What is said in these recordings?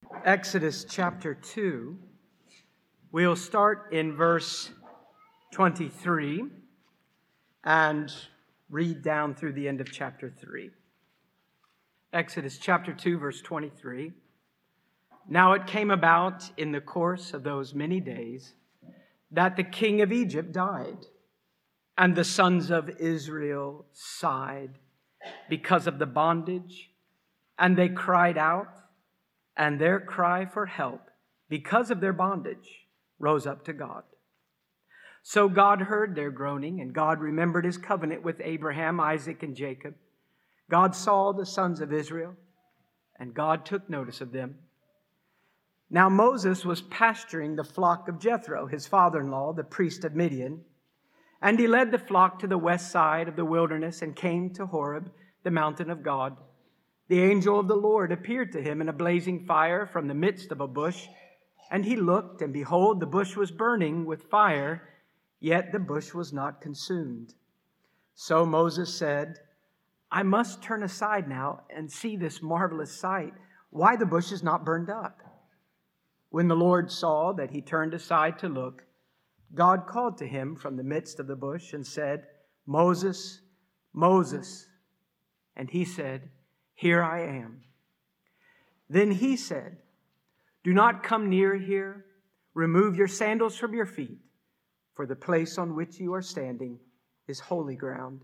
Exodus chapter 2. We'll start in verse 23 and read down through the end of chapter 3. Exodus chapter 2, verse 23. Now it came about in the course of those many days that the king of Egypt died, and the sons of Israel sighed because of the bondage, and they cried out, and their cry for help because of their bondage rose up to God. So God heard their groaning, and God remembered his covenant with Abraham, Isaac, and Jacob. God saw the sons of Israel, and God took notice of them. Now Moses was pasturing the flock of Jethro, his father-in-law, the priest of Midian, and he led the flock to the west side of the wilderness and came to Horeb, the mountain of God. The angel of the Lord appeared to him in a blazing fire from the midst of a bush, and he looked, and behold, the bush was burning with fire, yet the bush was not consumed. So Moses said, I must turn aside now and see this marvelous sight, why the bush is not burned up. When the Lord saw that he turned aside to look, God called to him from the midst of the bush and said, Moses, Moses. And he said, Here I am. Then he said, Do not come near here. Remove your sandals from your feet, for the place on which you are standing is holy ground.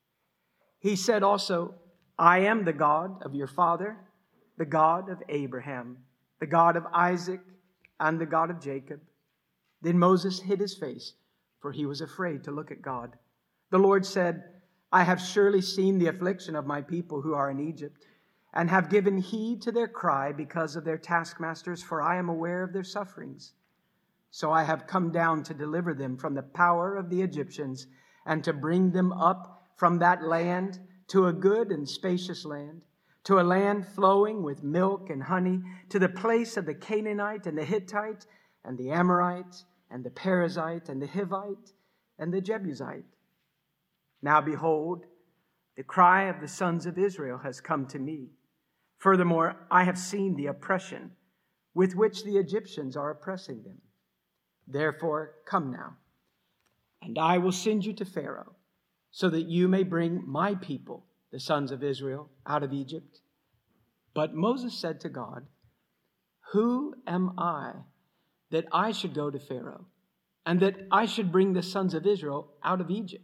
He said also, I am the God of your father, the God of Abraham, the God of Isaac, and the God of Jacob. Then Moses hid his face, for he was afraid to look at God. The Lord said, I have surely seen the affliction of my people who are in Egypt, and have given heed to their cry because of their taskmasters, for I am aware of their sufferings. So I have come down to deliver them from the power of the Egyptians, and to bring them up from that land to a good and spacious land, to a land flowing with milk and honey, to the place of the Canaanite and the Hittite and the Amorite and the Perizzite and the Hivite and the Jebusite. Now behold, the cry of the sons of Israel has come to me. Furthermore, I have seen the oppression with which the Egyptians are oppressing them. Therefore, come now, and I will send you to Pharaoh, so that you may bring my people, the sons of Israel, out of Egypt. But Moses said to God, Who am I that I should go to Pharaoh, and that I should bring the sons of Israel out of Egypt?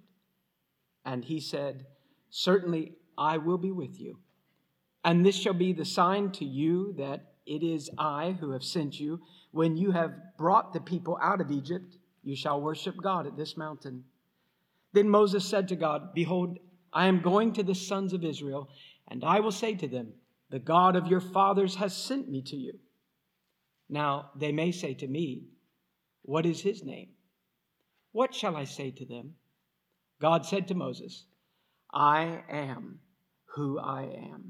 And he said, Certainly I will be with you. And this shall be the sign to you that it is I who have sent you. When you have brought the people out of Egypt, you shall worship God at this mountain. Then Moses said to God, Behold, I am going to the sons of Israel, and I will say to them, The God of your fathers has sent me to you. Now they may say to me, What is his name? What shall I say to them? God said to Moses, I am who I am.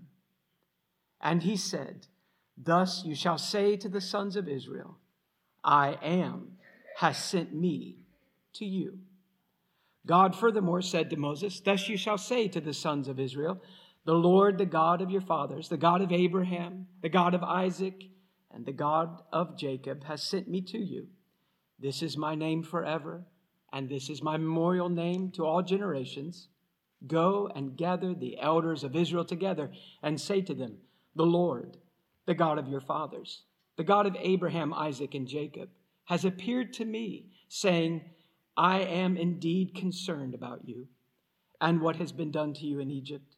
And he said, Thus you shall say to the sons of Israel, I am has sent me to you. God furthermore said to Moses, Thus you shall say to the sons of Israel, The Lord, the God of your fathers, the God of Abraham, the God of Isaac, and the God of Jacob has sent me to you. This is my name forever, and this is my memorial name to all generations. Go and gather the elders of Israel together and say to them, The Lord, the God of your fathers, the God of Abraham, Isaac, and Jacob, has appeared to me, saying, I am indeed concerned about you and what has been done to you in Egypt.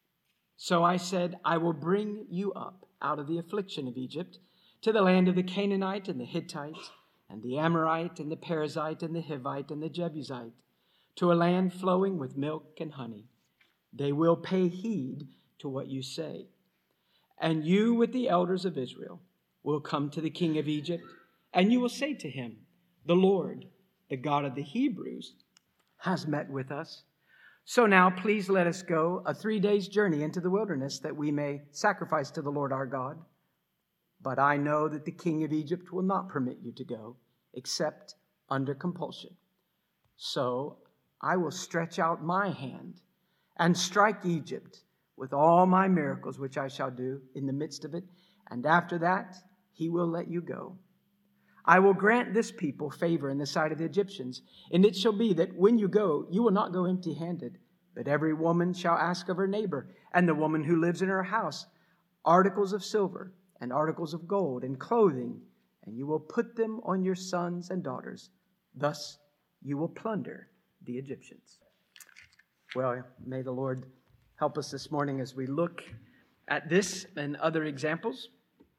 So I said, I will bring you up out of the affliction of Egypt to the land of the Canaanite and the Hittite and the Amorite and the Perizzite and the Hivite and the Jebusite, to a land flowing with milk and honey. They will pay heed to what you say. And you with the elders of Israel will come to the king of Egypt, and you will say to him, The Lord, the God of the Hebrews, has met with us. So now please let us go a 3 days' journey into the wilderness, that we may sacrifice to the Lord our God. But I know that the king of Egypt will not permit you to go, except under compulsion. So I will stretch out my hand and strike Egypt with all my miracles which I shall do in the midst of it. And after that, he will let you go. I will grant this people favor in the sight of the Egyptians, and it shall be that when you go, you will not go empty-handed, but every woman shall ask of her neighbor, and the woman who lives in her house, articles of silver and articles of gold and clothing, and you will put them on your sons and daughters. Thus you will plunder the Egyptians. Well, may the Lord help us this morning as we look at this and other examples.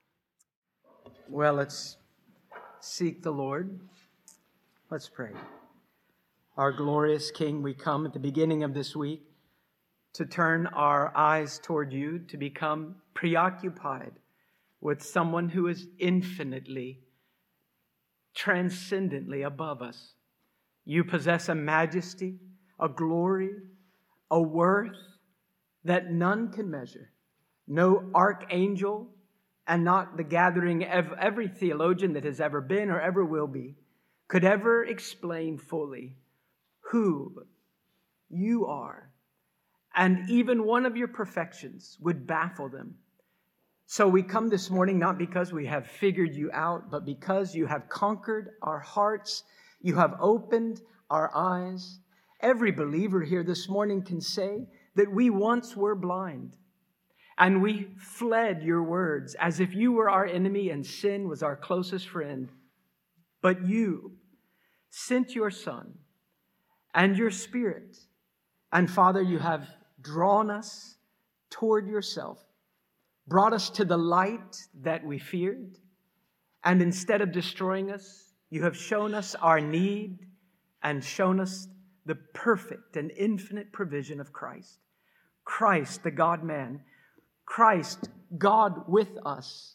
Well, let's seek the Lord. Let's pray. Our glorious King, we come at the beginning of this week to turn our eyes toward you, to become preoccupied with someone who is infinitely, transcendently above us. You possess a majesty, a glory, a worth that none can measure. No archangel, and not the gathering of every theologian that has ever been or ever will be, could ever explain fully who you are. And even one of your perfections would baffle them. So we come this morning not because we have figured you out, but because you have conquered our hearts. You have opened our eyes. Every believer here this morning can say that we once were blind, and we fled your words as if you were our enemy and sin was our closest friend. But you sent your Son and your Spirit. And Father, you have drawn us toward yourself, brought us to the light that we feared. And instead of destroying us, you have shown us our need and shown us the perfect and infinite provision of Christ. Christ, the God-man, Christ, God with us,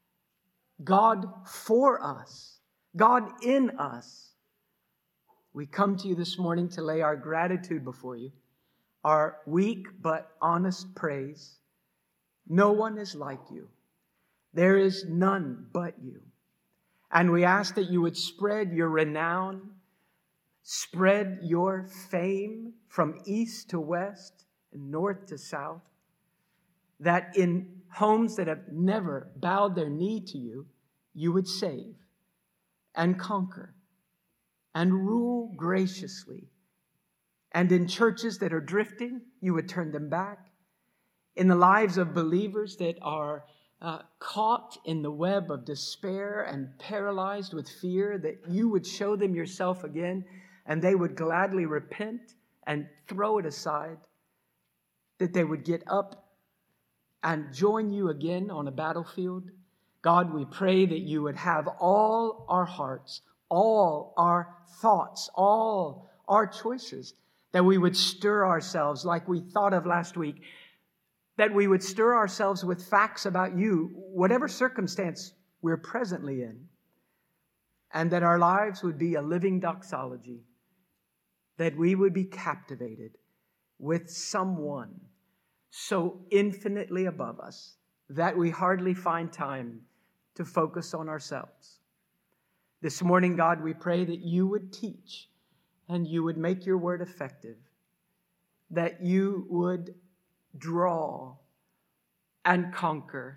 God for us, God in us. We come to you this morning to lay our gratitude before you, our weak but honest praise. No one is like you. There is none but you. And we ask that you would spread your renown, spread your fame from east to west and north to south, that in homes that have never bowed their knee to you, you would save and conquer and rule graciously. And in churches that are drifting, you would turn them back. In the lives of believers that are caught in the web of despair and paralyzed with fear, that you would show them yourself again, and they would gladly repent and throw it aside, that they would get up and join you again on a battlefield. God, we pray that you would have all our hearts, all our thoughts, all our choices, that we would stir ourselves like we thought of last week, that we would stir ourselves with facts about you, whatever circumstance we're presently in, and that our lives would be a living doxology, that we would be captivated with someone so infinitely above us that we hardly find time to focus on ourselves. This morning, God, we pray that you would teach and you would make your word effective, that you would draw and conquer.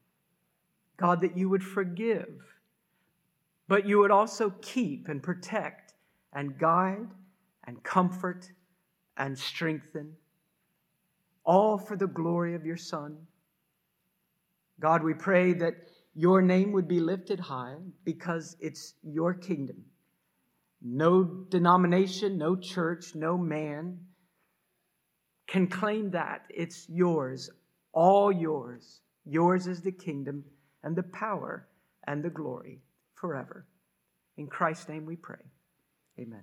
God, that you would forgive, but you would also keep and protect and guide and comfort and strengthen, all for the glory of your Son. God, we pray that your name would be lifted high because it's your kingdom. No denomination, no church, no man can claim that. It's yours, all yours. Yours is the kingdom and the power and the glory forever. In Christ's name we pray. Amen.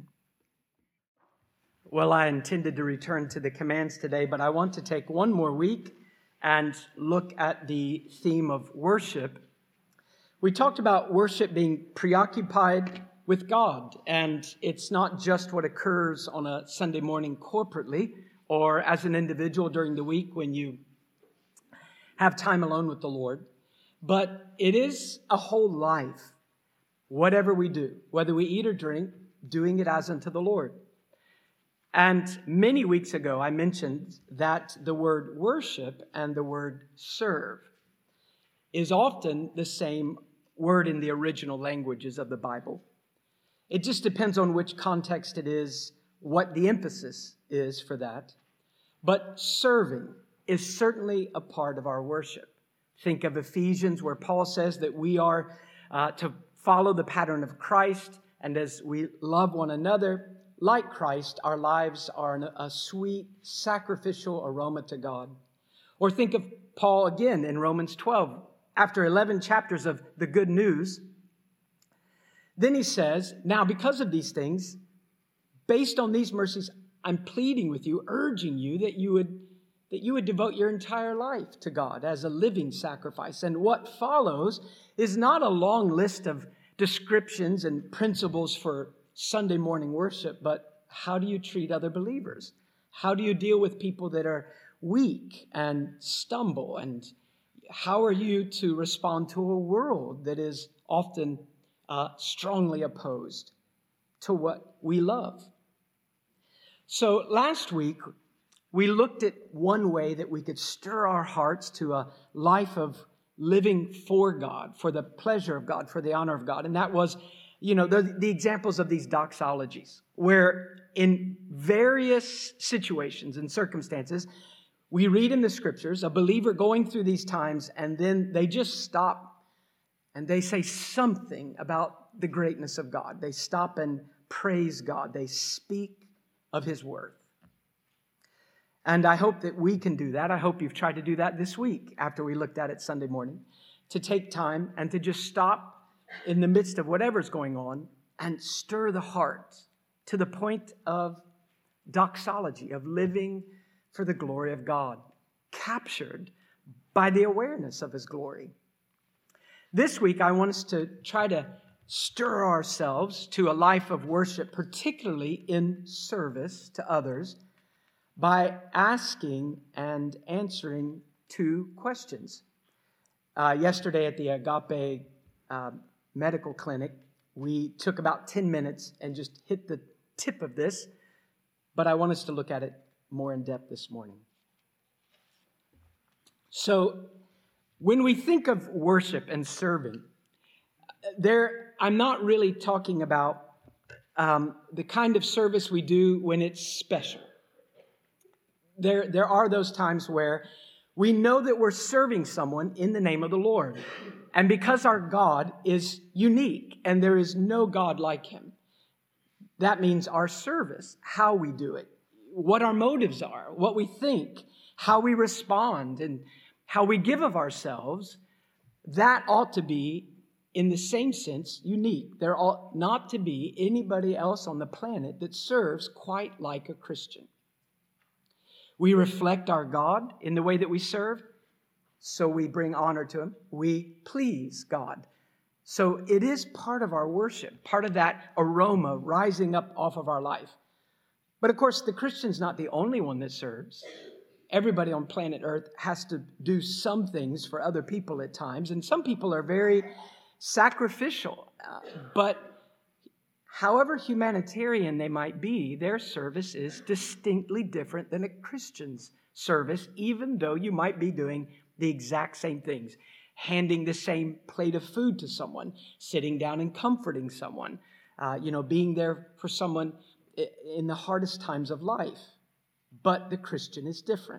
Well, I intended to return to the commands today, but I want to take one more week and look at the theme of worship. We talked about worship being preoccupied with God, and it's not just what occurs on a Sunday morning corporately or as an individual during the week when you have time alone with the Lord, but it is a whole life. Whatever we do, whether we eat or drink, doing it as unto the Lord. And many weeks ago, I mentioned that the word worship and the word serve is often the same word in the original languages of the Bible. It just depends on which context it is, what the emphasis is for that. But serving is certainly a part of our worship. Think of Ephesians, where Paul says that we are to follow the pattern of Christ, and as we love one another, like Christ, our lives are a sweet, sacrificial aroma to God. Or think of Paul again in Romans 12. After 11 chapters of the good news, then he says, now because of these things, based on these mercies, I'm pleading with you, urging you that you would devote your entire life to God as a living sacrifice. And what follows is not a long list of descriptions and principles for Sunday morning worship, but how do you treat other believers? How do you deal with people that are weak and stumble? And how are you to respond to a world that is often strongly opposed to what we love? So last week, we looked at one way that we could stir our hearts to a life of living for God, for the pleasure of God, for the honor of God. And that was, the examples of these doxologies, where in various situations and circumstances, we read in the scriptures a believer going through these times, and then they just stop and they say something about the greatness of God. They stop and praise God. They speak of His worth. And I hope that we can do that. I hope you've tried to do that this week after we looked at it Sunday morning, to take time and to just stop in the midst of whatever's going on and stir the heart to the point of doxology, of living for the glory of God, captured by the awareness of His glory. This week, I want us to try to stir ourselves to a life of worship, particularly in service to others, by asking and answering two questions. Yesterday at the Agape Medical Clinic, we took about 10 minutes and just hit the tip of this, but I want us to look at it more in depth this morning. So, when we think of worship and serving, I'm not really talking about the kind of service we do when it's special. There are those times where we know that we're serving someone in the name of the Lord. And because our God is unique and there is no God like Him, that means our service, how we do it, what our motives are, what we think, how we respond, and how we give of ourselves, that ought to be, in the same sense, unique. There ought not to be anybody else on the planet that serves quite like a Christian. We reflect our God in the way that we serve, so we bring honor to Him. We please God. So it is part of our worship, part of that aroma rising up off of our life. But of course, the Christian's not the only one that serves. Everybody on planet Earth has to do some things for other people at times, and some people are very sacrificial. But however humanitarian they might be, their service is distinctly different than a Christian's service, even though you might be doing the exact same things. Handing the same plate of food to someone, sitting down and comforting someone, being there for someone in the hardest times of life. But the Christian is different.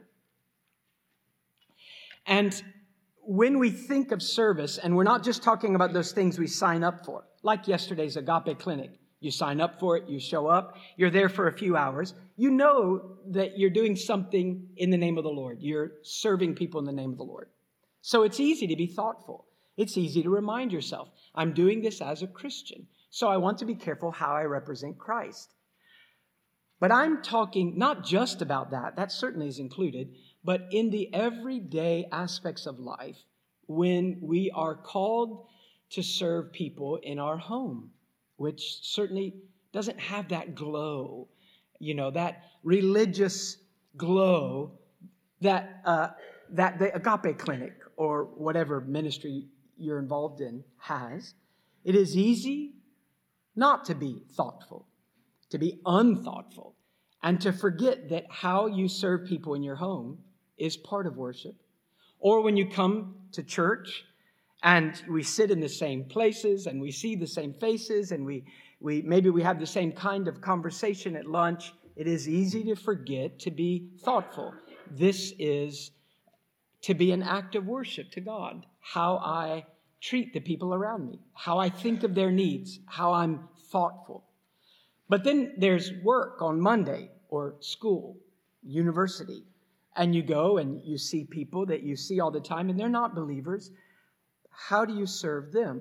And when we think of service, and we're not just talking about those things we sign up for, like yesterday's Agape Clinic. You sign up for it, you show up, you're there for a few hours. You know that you're doing something in the name of the Lord. You're serving people in the name of the Lord. So it's easy to be thoughtful. It's easy to remind yourself, I'm doing this as a Christian, so I want to be careful how I represent Christ. But I'm talking not just about that certainly is included, but in the everyday aspects of life when we are called to serve people in our home, which certainly doesn't have that glow, that religious glow that the Agape Clinic or whatever ministry you're involved in has. It is easy not to be thoughtful, to be unthoughtful, and to forget that how you serve people in your home is part of worship. Or when you come to church And we sit in the same places, and we see the same faces, and maybe we have the same kind of conversation at lunch. It is easy to forget to be thoughtful. This is to be an act of worship to God. How I treat the people around me, how I think of their needs, how I'm thoughtful. But then there's work on Monday, or school, university. And you go and you see people that you see all the time, and they're not believers. How do you serve them?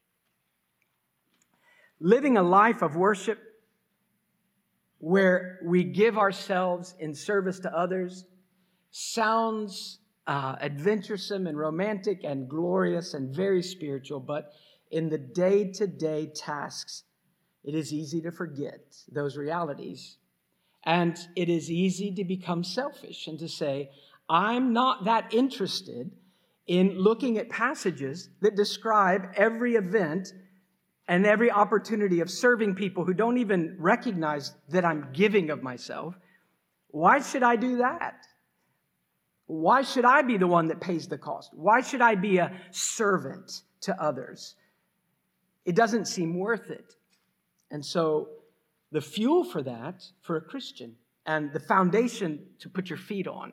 Living a life of worship where we give ourselves in service to others sounds adventuresome and romantic and glorious and very spiritual, but in the day-to-day tasks, it is easy to forget those realities. And it is easy to become selfish and to say, I'm not that interested in looking at passages that describe every event and every opportunity of serving people who don't even recognize that I'm giving of myself. Why should I do that? Why should I be the one that pays the cost? Why should I be a servant to others? It doesn't seem worth it. And so the fuel for that, for a Christian, and the foundation to put your feet on,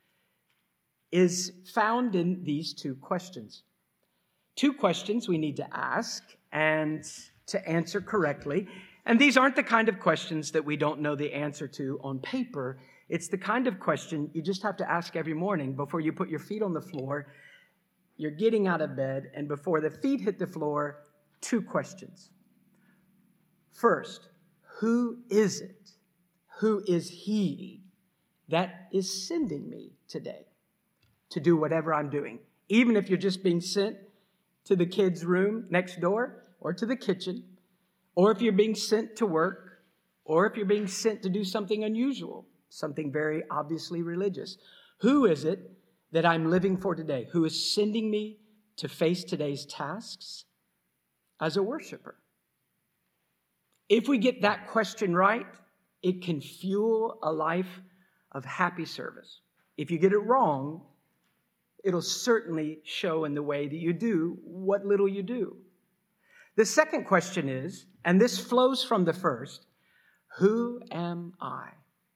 is found in these two questions. Two questions we need to ask and to answer correctly. And these aren't the kind of questions that we don't know the answer to on paper. It's the kind of question you just have to ask every morning before you put your feet on the floor. You're getting out of bed, and before the feet hit the floor, two questions. First, who is it? Who is He that is sending me today to do whatever I'm doing? Even if you're just being sent to the kids' room next door, or to the kitchen, or if you're being sent to work, or if you're being sent to do something unusual, something very obviously religious. Who is it that I'm living for today? Who is sending me to face today's tasks as a worshiper? If we get that question right, it can fuel a life of happy service. If you get it wrong, it'll certainly show in the way that you do what little you do. The second question is, and this flows from the first, who am I?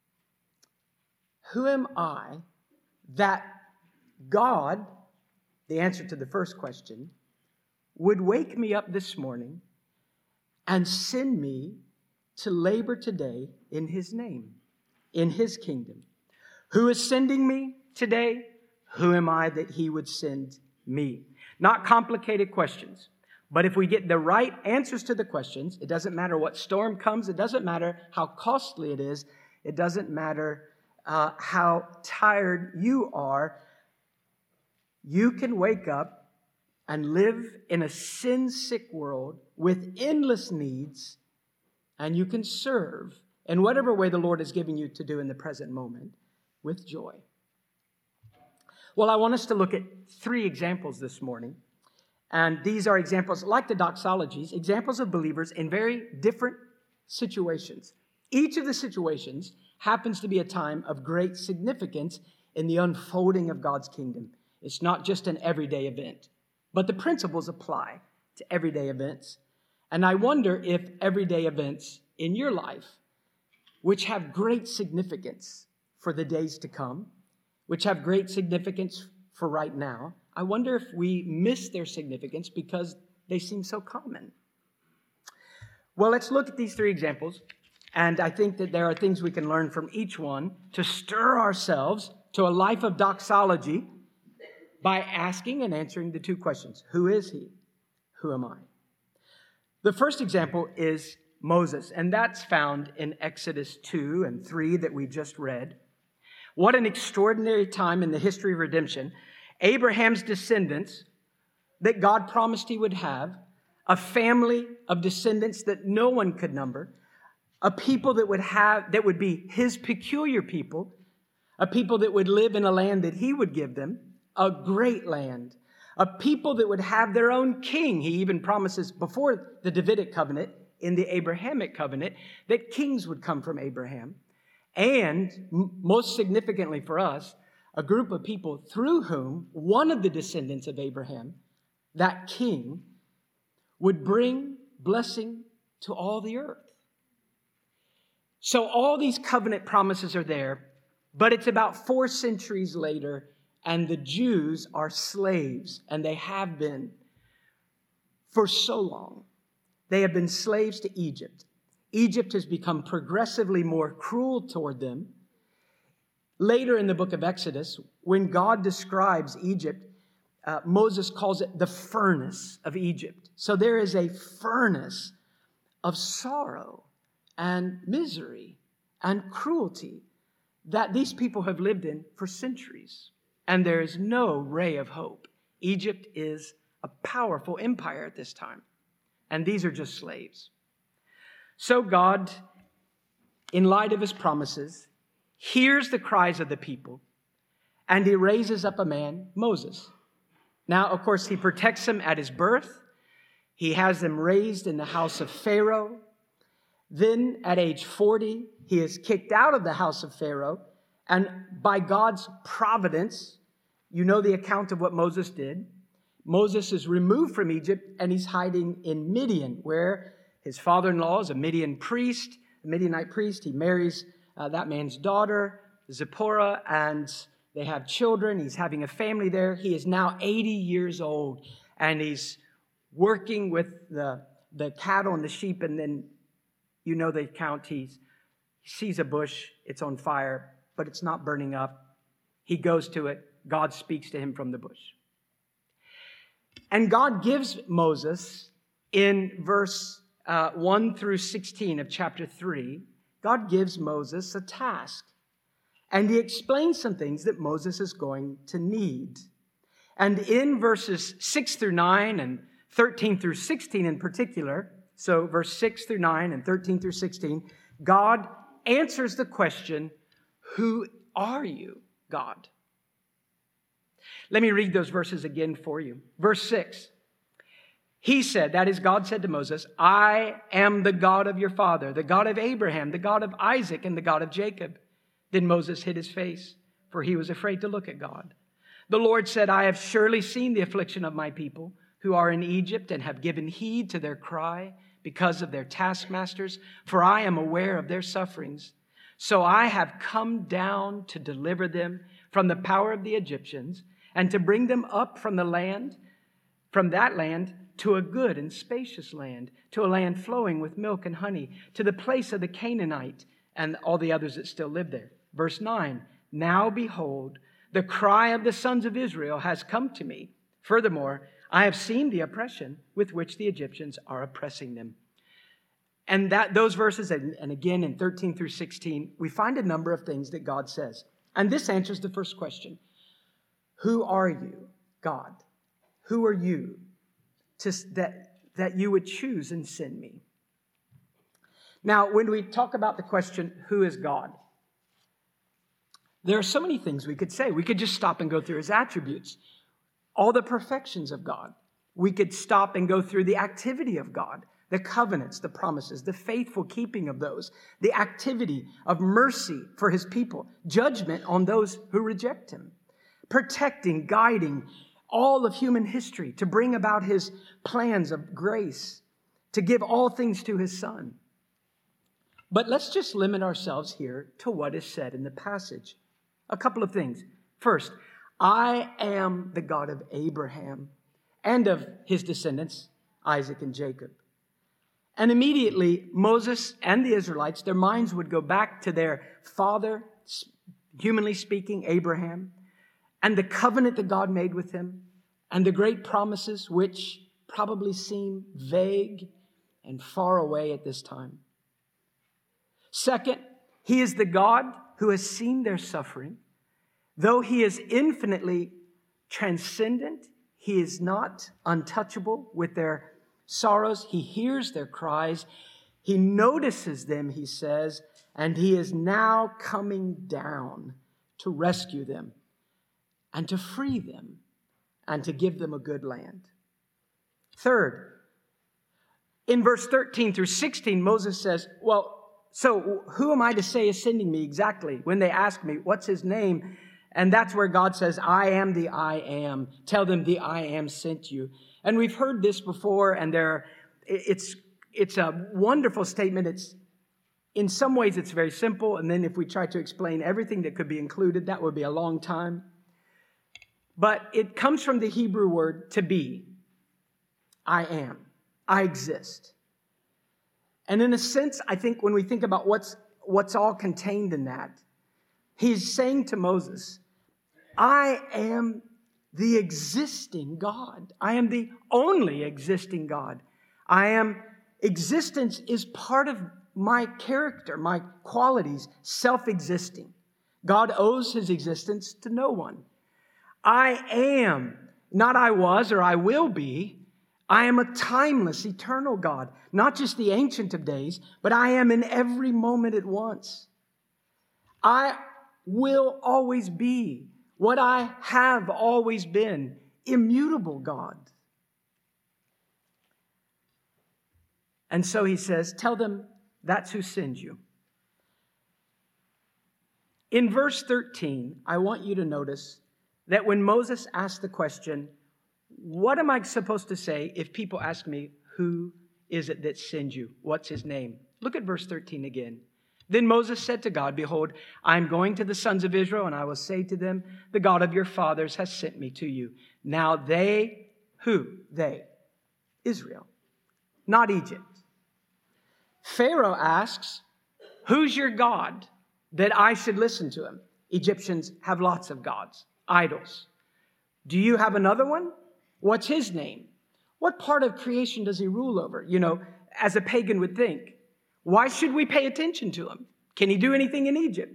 Who am I that God, the answer to the first question, would wake me up this morning and send me to labor today in His name, in His kingdom? Who is sending me today? Who am I that He would send me? Not complicated questions. But if we get the right answers to the questions, it doesn't matter what storm comes. It doesn't matter how costly it is. It doesn't matter how tired you are. You can wake up and live in a sin-sick world with endless needs, and you can serve in whatever way the Lord is giving you to do in the present moment with joy. Well, I want us to look at 3 examples this morning. And these are examples, like the doxologies, examples of believers in very different situations. Each of the situations happens to be a time of great significance in the unfolding of God's kingdom. It's not just an everyday event, but the principles apply to everyday events. And I wonder if everyday events in your life, which have great significance for the days to come, which have great significance for right now, I wonder if we miss their significance because they seem so common. Well, let's look at these 3 examples, and I think that there are things we can learn from each one to stir ourselves to a life of doxology by asking and answering the 2 questions. Who is He? Who am I? The first example is Moses, and that's found in Exodus 2 and 3 that we just read. What an extraordinary time in the history of redemption. Abraham's descendants that God promised He would have, a family of descendants that no one could number, a people that would be His peculiar people, a people that would live in a land that He would give them, a great land, a people that would have their own king. He even promises before the Davidic covenant, in the Abrahamic covenant, that kings would come from Abraham. And most significantly for us, a group of people through whom one of the descendants of Abraham that king, would bring blessing to all the earth. So all these covenant promises are there, but it's about 4 centuries later, and the Jews are slaves, and they have been for so long. They have been slaves to Egypt. Egypt has become progressively more cruel toward them. Later in the book of Exodus, when God describes Egypt, Moses calls it the furnace of Egypt. So there is a furnace of sorrow and misery and cruelty that these people have lived in for centuries. And there is no ray of hope. Egypt is a powerful empire at this time. And these are just slaves. So God, in light of his promises, hears the cries of the people, and he raises up a man, Moses. Now, of course, he protects him at his birth. He has them raised in the house of Pharaoh. Then, at age 40, he is kicked out of the house of Pharaoh. And by God's providence, you know the account of what Moses did. Moses is removed from Egypt, and he's hiding in Midian, where his father-in-law is a Midianite priest. He marries that man's daughter, Zipporah, and they have children. He's having a family there. He is now 80 years old, and he's working with the cattle and the sheep, and then you know the account. He sees a bush. It's on fire, but it's not burning up. He goes to it. God speaks to him from the bush. And God gives Moses, in verse 1 through 16 of chapter 3, God gives Moses a task. And he explains some things that Moses is going to need. And in verses 6 through 9 and 13 through 16 in particular, so verse 6 through 9 and 13 through 16, God answers the question, who are you, God? Let me read those verses again for you. Verse 6. He said, that is, God said to Moses, I am the God of your father, the God of Abraham, the God of Isaac, and the God of Jacob. Then Moses hid his face, for he was afraid to look at God. The Lord said, I have surely seen the affliction of my people who are in Egypt and have given heed to their cry because of their taskmasters, for I am aware of their sufferings. So I have come down to deliver them from the power of the Egyptians and to bring them up from that land, to a good and spacious land, to a land flowing with milk and honey, to the place of the Canaanite and all the others that still live there. Verse 9, now behold, the cry of the sons of Israel has come to me. Furthermore, I have seen the oppression with which the Egyptians are oppressing them. And those verses, and again in 13 through 16, we find a number of things that God says. And this answers the first question. Who are you, God? Who are you that you would choose and send me? Now, when we talk about the question, who is God? There are so many things we could say. We could just stop and go through his attributes, all the perfections of God. We could stop and go through the activity of God, the covenants, the promises, the faithful keeping of those, the activity of mercy for his people, judgment on those who reject him, protecting, guiding all of human history to bring about his plans of grace, to give all things to his Son. But let's just limit ourselves here to what is said in the passage. A couple of things. First, I am the God of Abraham and of his descendants, Isaac and Jacob. And immediately, Moses and the Israelites, their minds would go back to their father, humanly speaking, Abraham, and the covenant that God made with him, and the great promises which probably seem vague and far away at this time. Second, he is the God who has seen their suffering. Though he is infinitely transcendent, he is not untouchable with their sorrows. He hears their cries. He notices them, he says, and he is now coming down to rescue them and to free them and to give them a good land. Third, in verse 13 through 16, Moses says, well, so who am I to say is sending me exactly? When they ask me, what's his name? And that's where God says, I am the I am. Tell them the I am sent you. And we've heard this before, and it's a wonderful statement. In some ways, it's very simple, and then if we try to explain everything that could be included, that would be a long time. But it comes from the Hebrew word to be. I am. I exist. And in a sense, I think when we think about what's all contained in that, he's saying to Moses, I am the existing God. I am the only existing God. Existence is part of my character, my qualities, self-existing. God owes his existence to no one. I am, not I was or I will be. I am a timeless, eternal God, not just the Ancient of Days, but I am in every moment at once. I will always be what I have always been, immutable God. And so he says, tell them that's who sends you. In verse 13, I want you to notice that when Moses asked the question, what am I supposed to say if people ask me, who is it that sends you? What's his name? Look at verse 13 again. Then Moses said to God, behold, I am going to the sons of Israel, and I will say to them, the God of your fathers has sent me to you. Now they, who? They. Israel, not Egypt. Pharaoh asks, who's your God that I should listen to him? Egyptians have lots of gods, idols. Do you have another one? What's his name? What part of creation does he rule over? As a pagan would think. Why should we pay attention to him? Can he do anything in Egypt?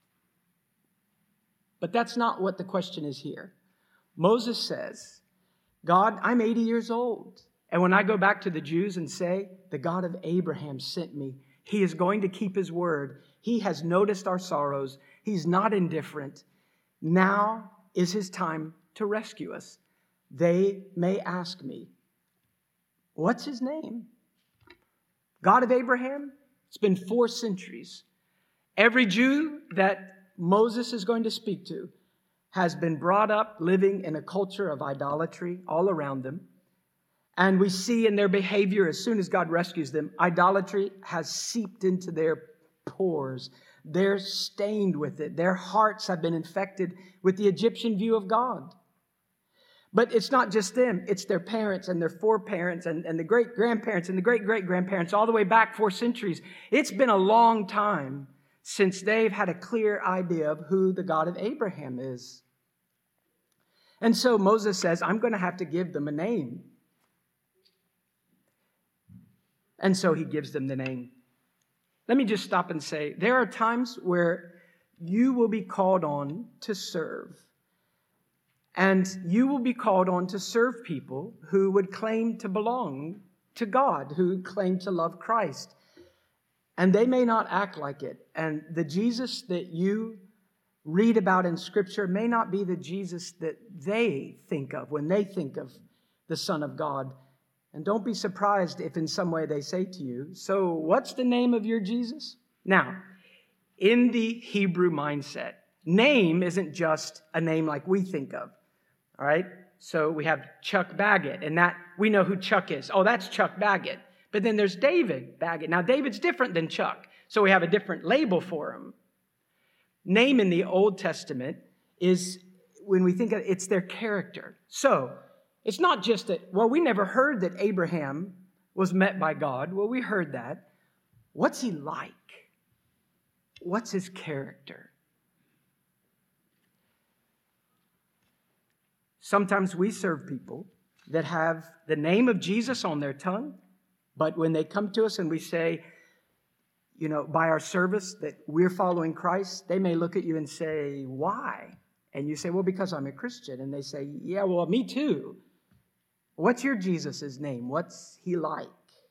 But that's not what the question is here. Moses says, God, I'm 80 years old. And when I go back to the Jews and say, the God of Abraham sent me, he is going to keep his word. He has noticed our sorrows. He's not indifferent. Now is his time to rescue us. They may ask me, what's his name? God of Abraham? It's been 4 centuries. Every Jew that Moses is going to speak to has been brought up living in a culture of idolatry all around them. And we see in their behavior, as soon as God rescues them, idolatry has seeped into their pores. They're stained with it. Their hearts have been infected with the Egyptian view of God. But it's not just them. It's their parents and their foreparents and the great-grandparents and the great-great-grandparents all the way back 4 centuries. It's been a long time since they've had a clear idea of who the God of Abraham is. And so Moses says, I'm going to have to give them a name. And so he gives them the name. Let me just stop and say, there are times where you will be called on to serve. And you will be called on to serve people who would claim to belong to God, who claim to love Christ. And they may not act like it. And the Jesus that you read about in Scripture may not be the Jesus that they think of when they think of the Son of God. And don't be surprised if in some way they say to you, so what's the name of your Jesus? Now, in the Hebrew mindset, name isn't just a name like we think of. All right? So we have Chuck Baggett, and that we know who Chuck is. Oh, that's Chuck Baggett. But then there's David Baggett. Now, David's different than Chuck, so we have a different label for him. Name in the Old Testament is, when we think of it, it's their character. So, it's not just that, well, we never heard that Abraham was met by God. Well, we heard that. What's he like? What's his character? Sometimes we serve people that have the name of Jesus on their tongue, but when they come to us and we say, by our service that we're following Christ, they may look at you and say, why? And you say, well, because I'm a Christian. And they say, yeah, well, me too. What's your Jesus' name? What's he like?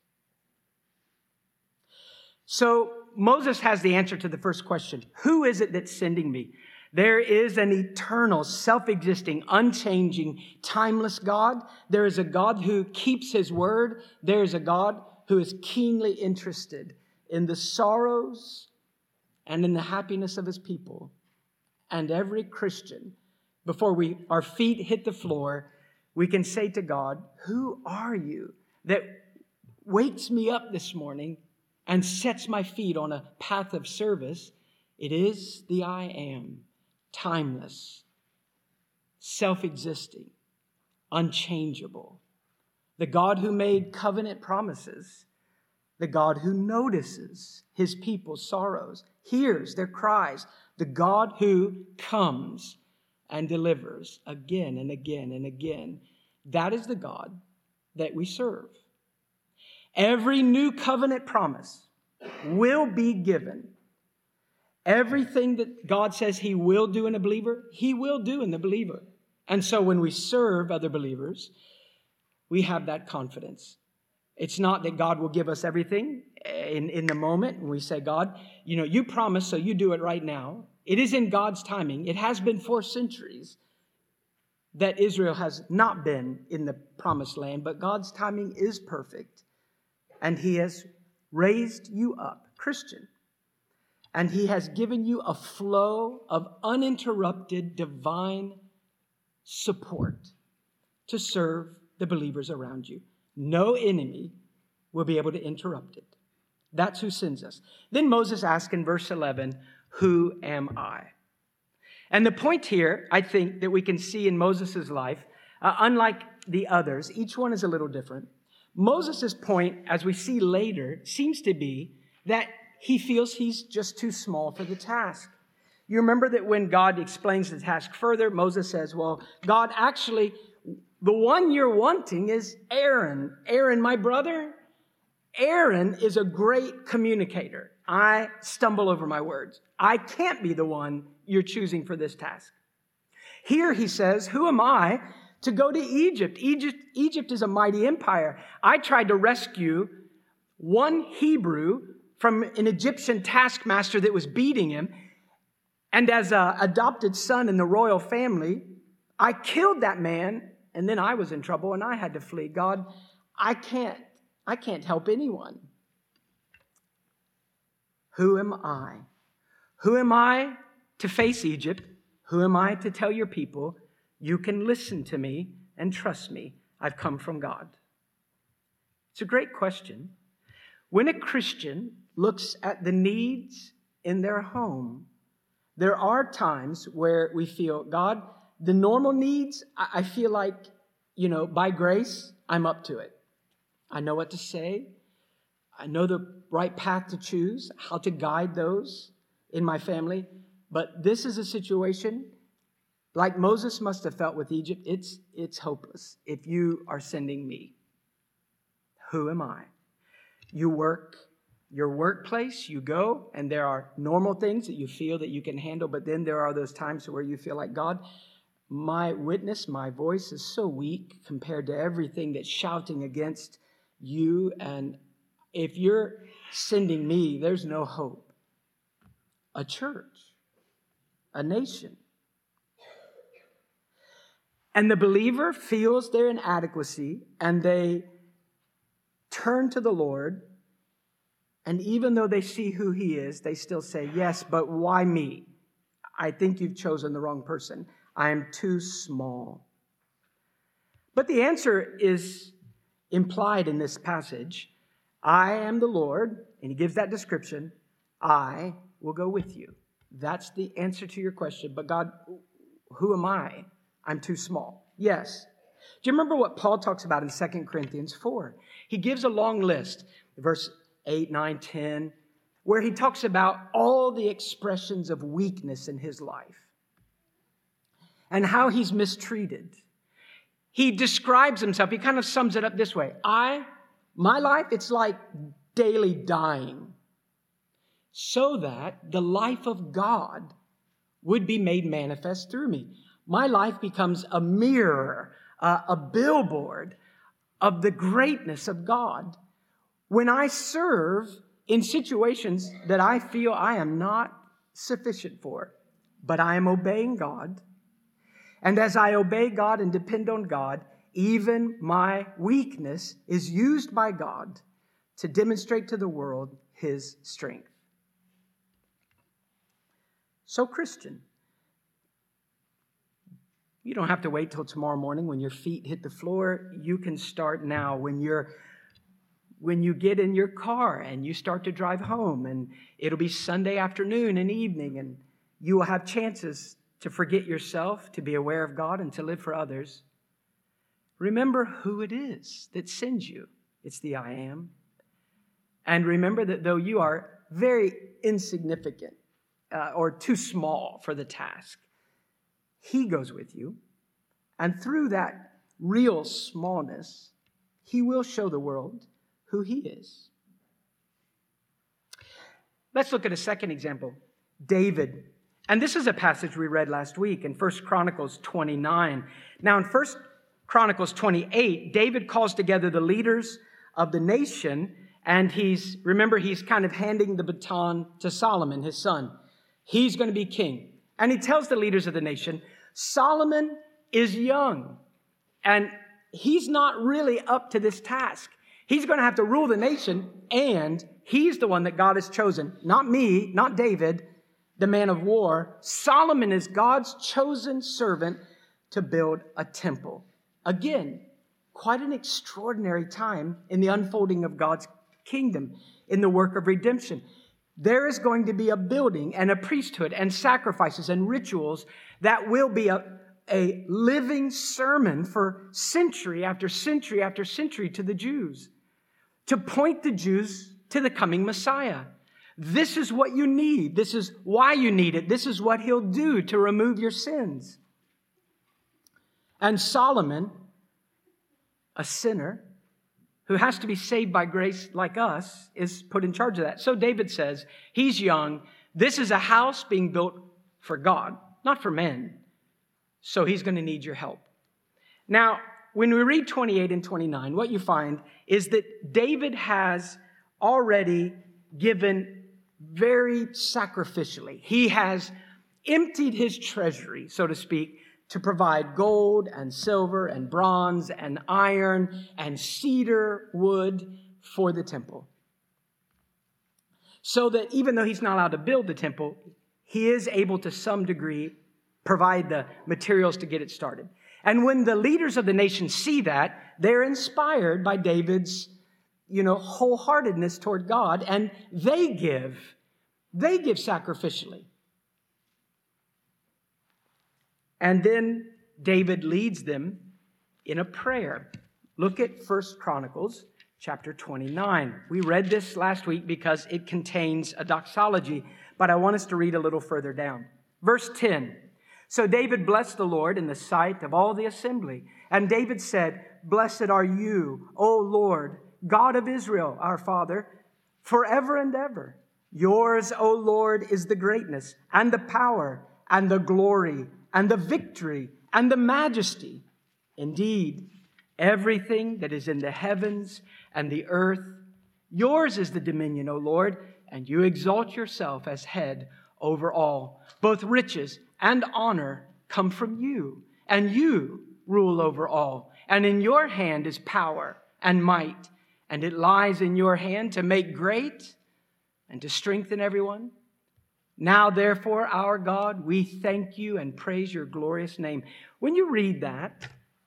So Moses has the answer to the first question. Who is it that's sending me? There is an eternal, self-existing, unchanging, timeless God. There is a God who keeps his word. There is a God who is keenly interested in the sorrows and in the happiness of his people. And every Christian, before our feet hit the floor, we can say to God, who are you that wakes me up this morning and sets my feet on a path of service? It is the I am, timeless, self-existing, unchangeable. The God who made covenant promises. The God who notices his people's sorrows, hears their cries. The God who comes and delivers again and again and again. That is the God that we serve. Every new covenant promise will be given. Everything that God says he will do in a believer, he will do in the believer. And so when we serve other believers, we have that confidence. It's not that God will give us everything in the moment. And we say, God, you promised, so you do it right now. It is in God's timing. It has been 4 centuries that Israel has not been in the promised land, but God's timing is perfect. And he has raised you up, Christian. And he has given you a flow of uninterrupted divine support to serve the believers around you. No enemy will be able to interrupt it. That's who sends us. Then Moses asks in verse 11, who am I? And the point here, I think, that we can see in Moses' life, unlike the others, each one is a little different. Moses' point, as we see later, seems to be that he feels he's just too small for the task. You remember that when God explains the task further, Moses says, well, God, actually, the one you're wanting is Aaron. Aaron, my brother. Aaron is a great communicator. I stumble over my words. I can't be the one you're choosing for this task. Here he says, who am I to go to Egypt? Egypt is a mighty empire. I tried to rescue one Hebrew from an Egyptian taskmaster that was beating him. And as an adopted son in the royal family, I killed that man. And then I was in trouble and I had to flee. God, I can't help anyone. Who am I? Who am I to face Egypt? Who am I to tell your people, you can listen to me and trust me? I've come from God. It's a great question. When a Christian looks at the needs in their home, there are times where we feel, God, the normal needs, I feel like, by grace, I'm up to it. I know what to say. I know the right path to choose, how to guide those in my family. But this is a situation, like Moses must have felt with Egypt, it's hopeless if you are sending me. Who am I? You work your workplace, you go, and there are normal things that you feel that you can handle, but then there are those times where you feel like, God, my witness, my voice is so weak compared to everything that's shouting against you. And if you're sending me, there's no hope. A church, a nation. And the believer feels their inadequacy and they turn to the Lord. And even though they see who he is, they still say, yes, but why me? I think you've chosen the wrong person. I am too small. But the answer is implied in this passage. I am the Lord, and he gives that description. I will go with you. That's the answer to your question. But God, who am I? I'm too small. Yes. Do you remember what Paul talks about in 2 Corinthians 4? He gives a long list, verse 8, 9, 10, where he talks about all the expressions of weakness in his life and how he's mistreated. He describes himself, he kind of sums it up this way. My life, it's like daily dying, so that the life of God would be made manifest through me. My life becomes a mirror, a billboard of the greatness of God. When I serve in situations that I feel I am not sufficient for, but I am obeying God. And as I obey God and depend on God, even my weakness is used by God to demonstrate to the world his strength. So, Christian, You don't have to wait till tomorrow morning when your feet hit the floor. You can start now when you get in your car and you start to drive home, and it'll be Sunday afternoon and evening, and you will have chances to forget yourself, to be aware of God, and to live for others. Remember who it is that sends you. It's the I Am. And remember that though you are very insignificant or too small for the task, He goes with you. And through that real smallness, He will show the world who He is. Let's look at a second example, David. And this is a passage we read last week in 1 Chronicles 29. Now in 1 Chronicles 28, David calls together the leaders of the nation, and he's kind of handing the baton to Solomon, his son. He's going to be king. And he tells the leaders of the nation, Solomon is young, and he's not really up to this task. He's going to have to rule the nation, and he's the one that God has chosen. Not me, not David, the man of war. Solomon is God's chosen servant to build a temple. Again, quite an extraordinary time in the unfolding of God's kingdom, in the work of redemption. There is going to be a building and a priesthood and sacrifices and rituals that will be a living sermon for century after century after century to the Jews, to point the Jews to the coming Messiah. This is what you need. This is why you need it. This is what He'll do to remove your sins. And Solomon, a sinner who has to be saved by grace like us, is put in charge of that. So David says, he's young. This is a house being built for God, not for men. So he's going to need your help. Now, when we read 28 and 29, what you find is that David has already given very sacrificially. He has emptied his treasury, so to speak, to provide gold and silver and bronze and iron and cedar wood for the temple. So that even though he's not allowed to build the temple, he is able to some degree provide the materials to get it started. And when the leaders of the nation see that, they're inspired by David's, wholeheartedness toward God, and they give sacrificially. And then David leads them in a prayer. Look at 1 Chronicles chapter 29. We read this last week because it contains a doxology, but I want us to read a little further down. Verse 10. So David blessed the Lord in the sight of all the assembly. And David said, Blessed are you, O Lord, God of Israel, our Father, forever and ever. Yours, O Lord, is the greatness and the power and the glory and the victory and the majesty. Indeed, everything that is in the heavens and the earth, yours is the dominion, O Lord, and you exalt yourself as head over all. Both riches and honor come from you, and you rule over all. And in your hand is power and might, and it lies in your hand to make great and to strengthen everyone. Now, therefore, our God, we thank you and praise your glorious name. When you read that,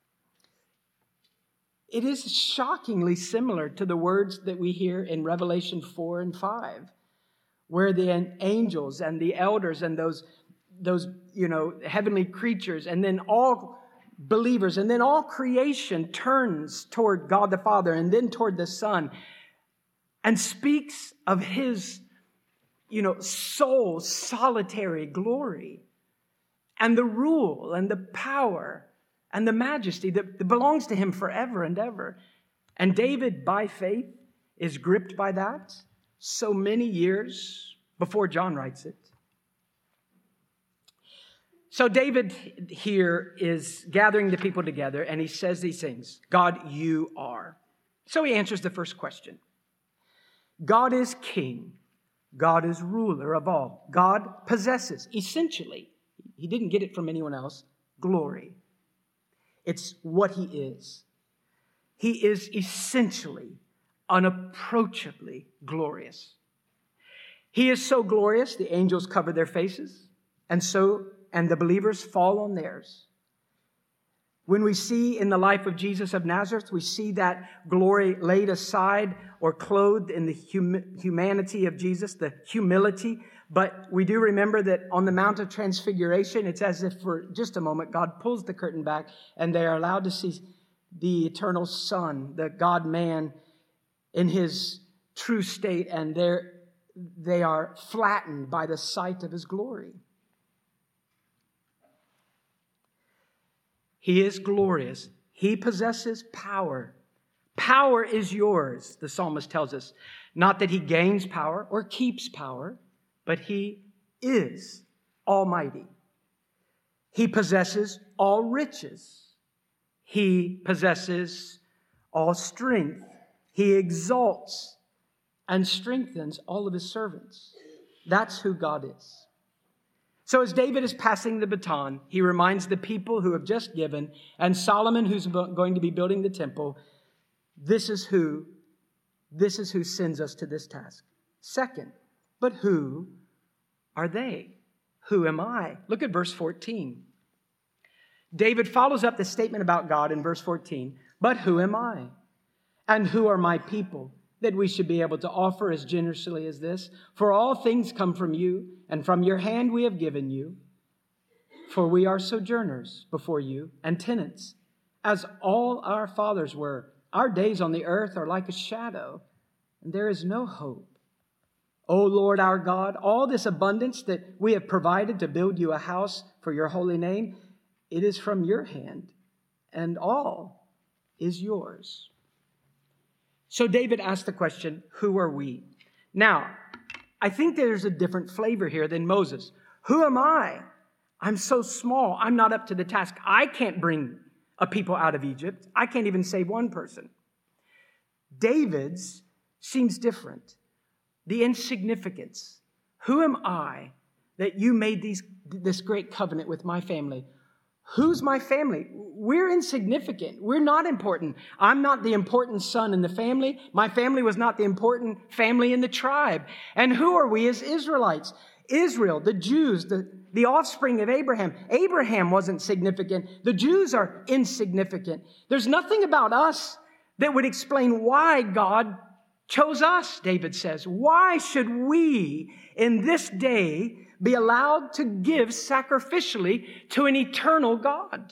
it is shockingly similar to the words that we hear in Revelation 4 and 5, where the angels and the elders and those heavenly creatures, and then all believers, and then all creation turns toward God the Father and then toward the Son and speaks of His sole, solitary glory and the rule and the power and the majesty that belongs to Him forever and ever. And David, by faith, is gripped by that so many years before John writes it. So David here is gathering the people together, and he says these things. God, you are. So he answers the first question. God is king. God is ruler of all. God possesses, essentially, he didn't get it from anyone else, glory. It's what he is. He is essentially, unapproachably glorious. He is so glorious, the angels cover their faces, and the believers fall on theirs. When we see in the life of Jesus of Nazareth, we see that glory laid aside or clothed in the humanity of Jesus, the humility. But we do remember that on the Mount of Transfiguration, it's as if for just a moment, God pulls the curtain back and they are allowed to see the eternal Son, the God-man in his true state, and they are flattened by the sight of his glory. He is glorious. He possesses power. Power is yours, the psalmist tells us. Not that he gains power or keeps power, but he is almighty. He possesses all riches. He possesses all strength. He exalts and strengthens all of his servants. That's who God is. So as David is passing the baton, he reminds the people who have just given, and Solomon, who's going to be building the temple, this is who sends us to this task. Second, but who are they? Who am I? Look at verse 14. David follows up the statement about God in verse 14. But who am I? And who are my people that we should be able to offer as generously as this? For all things come from you, and from your hand we have given you. For we are sojourners before you and tenants, as all our fathers were. Our days on the earth are like a shadow, and there is no hope. O Lord our God, all this abundance that we have provided to build you a house for your holy name, it is from your hand, and all is yours. So David asked the question, who are we? Now, I think there's a different flavor here than Moses. Who am I? I'm so small. I'm not up to the task. I can't bring a people out of Egypt. I can't even save one person. David's seems different. The insignificance. Who am I that you made this great covenant with my family? Who's my family? We're insignificant. We're not important. I'm not the important son in the family. My family was not the important family in the tribe. And who are we as Israelites? Israel, the Jews, the offspring of Abraham. Abraham wasn't significant. The Jews are insignificant. There's nothing about us that would explain why God chose us, David says. Why should we in this day be allowed to give sacrificially to an eternal God?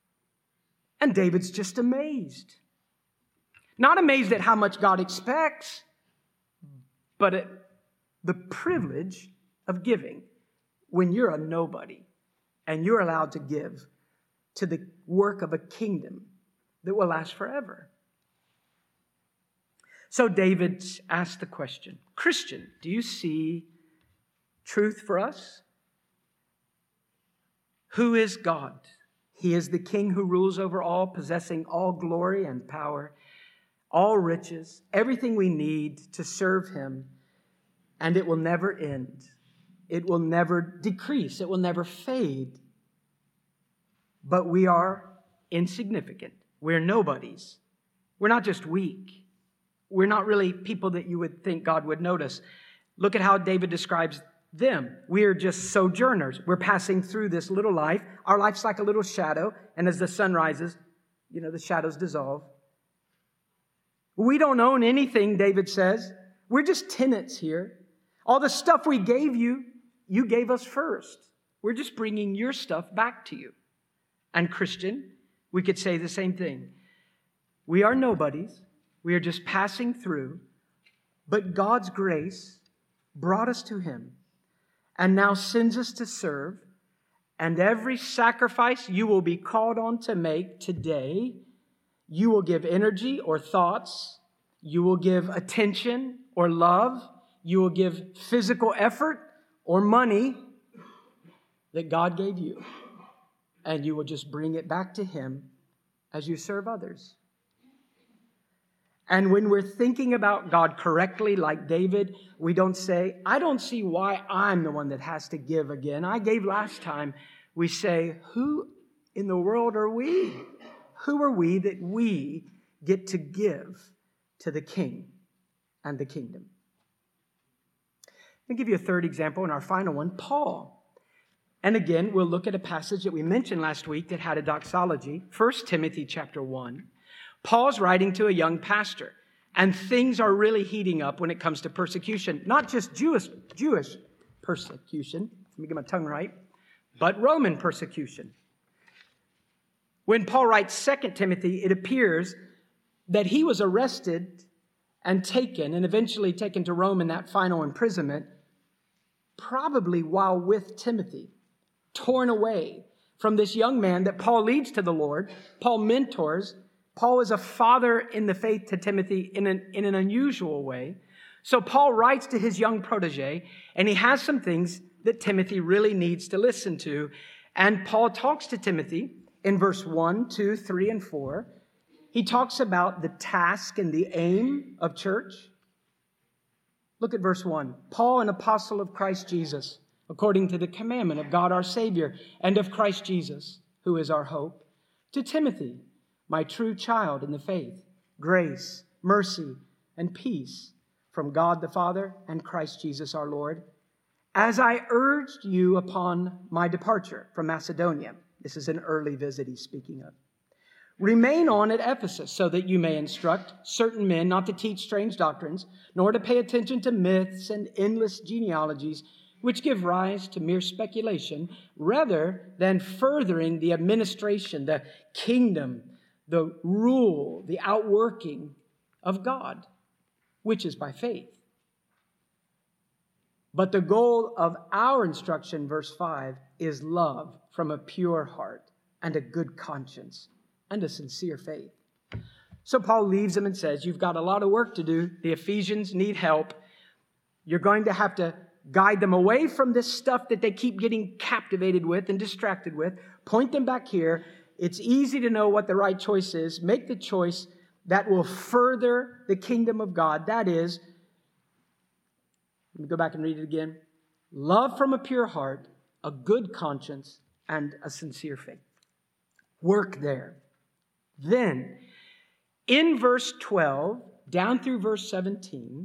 And David's just amazed. Not amazed at how much God expects, but at the privilege of giving when you're a nobody and you're allowed to give to the work of a kingdom that will last forever. So David asked the question, Christian, do you see truth for us? Who is God? He is the King who rules over all, possessing all glory and power, all riches, everything we need to serve Him, and it will never end. It will never decrease. It will never fade. But we are insignificant. We're nobodies. We're not just weak. We're not really people that you would think God would notice. Look at how David describes them. We are just sojourners. We're passing through this little life. Our life's like a little shadow, and as the sun rises, the shadows dissolve. We don't own anything, David says. We're just tenants here. All the stuff we gave you, you gave us first. We're just bringing your stuff back to you. And Christian, we could say the same thing. We are nobodies. We are just passing through, but God's grace brought us to Him and now sends us to serve. And every sacrifice you will be called on to make today, you will give energy or thoughts, you will give attention or love, you will give physical effort or money that God gave you. And you will just bring it back to Him as you serve others. And when we're thinking about God correctly, like David, we don't say, I don't see why I'm the one that has to give again. I gave last time. We say, who in the world are we? Who are we that we get to give to the King and the kingdom? Let me give you a third example and our final one, Paul. And again, we'll look at a passage that we mentioned last week that had a doxology, 1 Timothy chapter 1. Paul's writing to a young pastor, and things are really heating up when it comes to persecution. Not just Jewish persecution, let me get my tongue right, but Roman persecution. When Paul writes 2 Timothy, it appears that he was arrested and taken, and eventually taken to Rome in that final imprisonment, probably while with Timothy, torn away from this young man that Paul leads to the Lord. Paul mentors. Paul is a father in the faith to Timothy in an unusual way. So Paul writes to his young protege, and he has some things that Timothy really needs to listen to. And Paul talks to Timothy in verse 1, 2, 3, and 4. He talks about the task and the aim of church. Look at verse 1. Paul, an apostle of Christ Jesus, according to the commandment of God our Savior, and of Christ Jesus, who is our hope, to Timothy, my true child in the faith, grace, mercy, and peace from God the Father and Christ Jesus our Lord, as I urged you upon my departure from Macedonia. This is an early visit he's speaking of. Remain on at Ephesus so that you may instruct certain men not to teach strange doctrines, nor to pay attention to myths and endless genealogies, which give rise to mere speculation, rather than furthering the administration, the kingdom, the rule, the outworking of God, which is by faith. But the goal of our instruction, verse 5, is love from a pure heart and a good conscience and a sincere faith. So Paul leaves them and says, you've got a lot of work to do. The Ephesians need help. You're going to have to guide them away from this stuff that they keep getting captivated with and distracted with. Point them back here. It's easy to know what the right choice is. Make the choice that will further the kingdom of God. That is, let me go back and read it again. Love from a pure heart, a good conscience, and a sincere faith. Work there. Then, in verse 12, down through verse 17,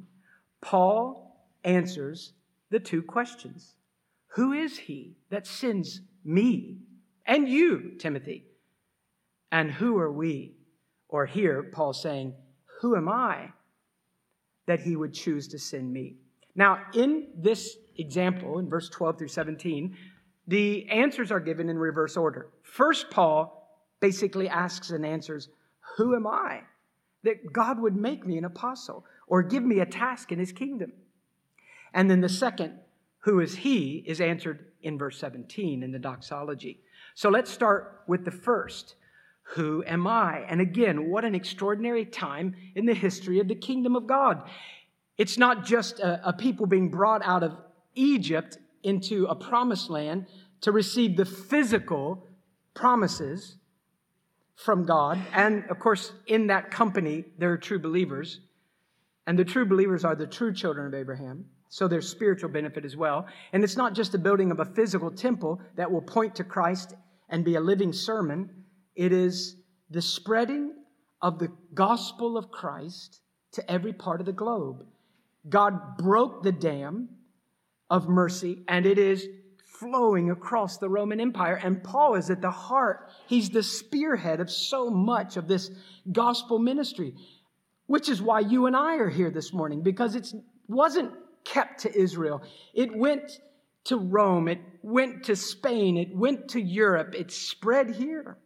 Paul answers the two questions. Who is he that sends me and you, Timothy? And who are we? Or here, Paul saying, who am I that he would choose to send me? Now, in this example, in verse 12 through 17, the answers are given in reverse order. First, Paul basically asks and answers, who am I that God would make me an apostle or give me a task in his kingdom? And then the second, who is he, is answered in verse 17 in the doxology. So let's start with the first. Who am I? And again, what an extraordinary time in the history of the kingdom of God. It's not just a people being brought out of Egypt into a promised land to receive the physical promises from God. And of course, in that company, there are true believers. And the true believers are the true children of Abraham. So there's spiritual benefit as well. And it's not just the building of a physical temple that will point to Christ and be a living sermon. It is the spreading of the gospel of Christ to every part of the globe. God broke the dam of mercy, and it is flowing across the Roman Empire. And Paul is at the heart. He's the spearhead of so much of this gospel ministry, which is why you and I are here this morning, because it wasn't kept to Israel. It went to Rome. It went to Spain. It went to Europe. It spread here.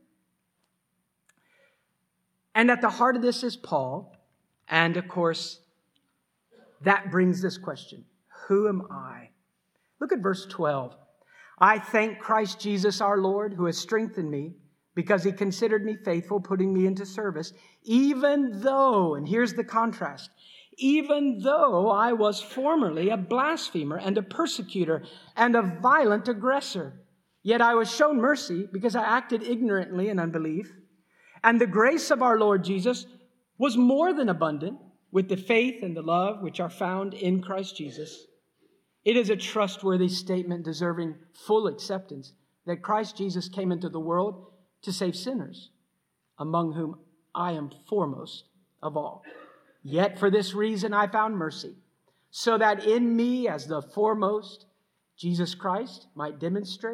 And at the heart of this is Paul. And of course, that brings this question. Who am I? Look at verse 12. I thank Christ Jesus our Lord, who has strengthened me, because he considered me faithful, putting me into service, even though, and here's the contrast, even though I was formerly a blasphemer and a persecutor and a violent aggressor. Yet I was shown mercy because I acted ignorantly in unbelief. And the grace of our Lord Jesus was more than abundant with the faith and the love which are found in Christ Jesus. It is a trustworthy statement deserving full acceptance that Christ Jesus came into the world to save sinners, among whom I am foremost of all. Yet for this reason I found mercy, so that in me as the foremost, Jesus Christ might demonstrate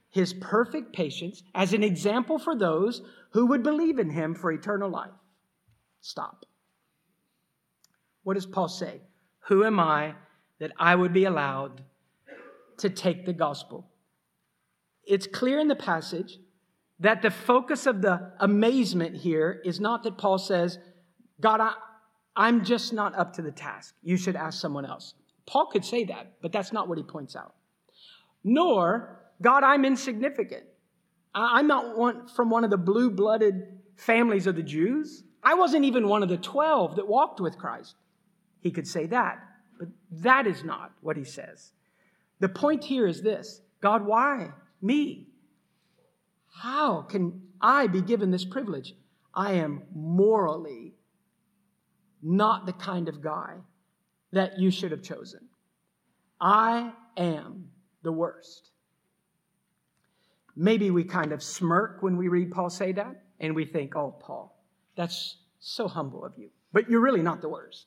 his perfect patience as an example for those who would believe in him for eternal life. Stop. What does Paul say? Who am I that I would be allowed to take the gospel? It's clear in the passage that the focus of the amazement here is not that Paul says, God, I'm just not up to the task. You should ask someone else. Paul could say that, but that's not what he points out. Nor, God, I'm insignificant. I'm not from one of the blue-blooded families of the Jews. I wasn't even one of the 12 that walked with Christ. He could say that, but that is not what he says. The point here is this: God, why me? How can I be given this privilege? I am morally not the kind of guy that you should have chosen. I am the worst. Maybe we kind of smirk when we read Paul say that, and we think, oh, Paul, that's so humble of you. But you're really not the worst.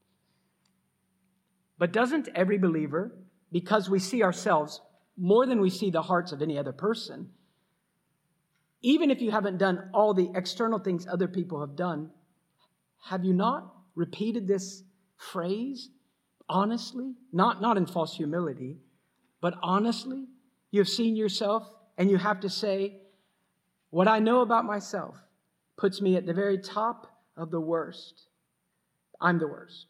But doesn't every believer, because we see ourselves more than we see the hearts of any other person, even if you haven't done all the external things other people have done, have you not repeated this phrase honestly? Not in false humility, but honestly. You have seen yourself and you have to say, what I know about myself puts me at the very top of the worst. I'm the worst.